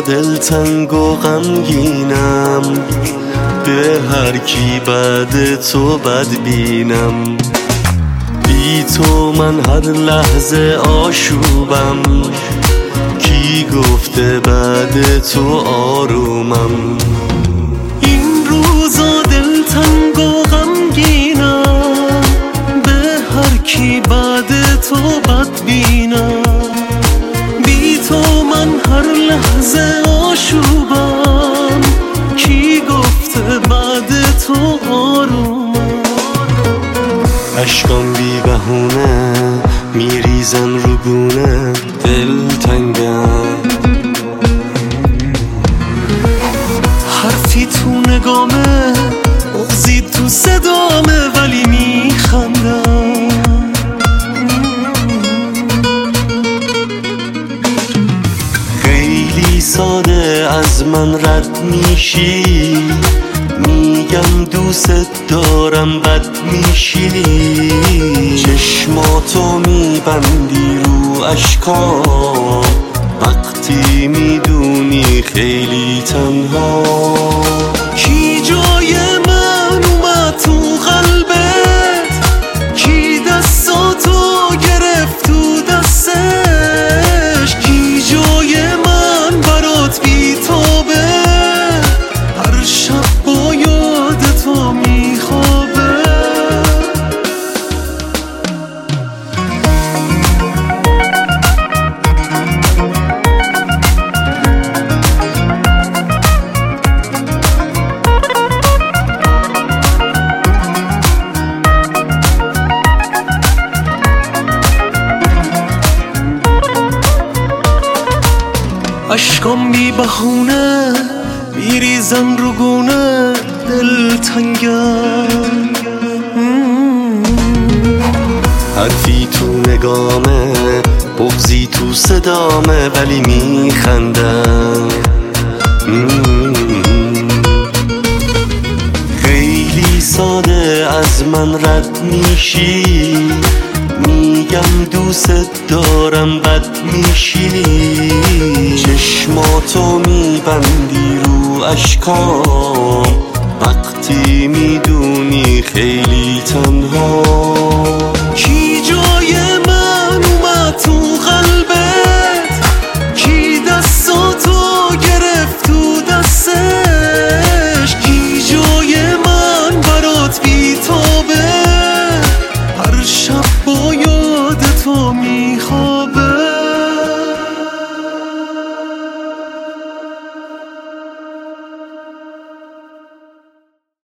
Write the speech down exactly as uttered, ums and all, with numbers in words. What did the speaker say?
دلتنگ و غمگینم، به هر کی بعد تو بد بینم. بی تو من هر لحظه آشوبم، کی گفته بعد تو آرومم. این روزا دلتنگ و غمگینم، به هر کی بعد تو بد بینم. بی تو من هر لحظه آشوبم، کی گفته بعد تو آرومم. عشقام بی بهونه میریزن رو گونه، دلتنگم. حرفی تو نگامه، بغضی تو صدامه، ولی میخندم. خیلی ساده از من رد میشی، میگم دوست دارم بد میشینی. چشماتو میبندی رو اشکام، وقتی میدونی خیلی تنها. کی جای من اومد تو قلبت، کی دستاتو گرفت تو دستش. کی جای من برات بیتابه، هر شب با یاد تو میخوابه. اشکام بی بهونه میریزن رو گونه، دلتنگم. حرفی تو نگامه، بغضی تو صدامه، ولی میخندم. خیلی ساده از من رد میشی، میگم دوست دارم بد میشینی. چشماتو میبندی رو اشکام، وقتی میدونی خیلی تنها.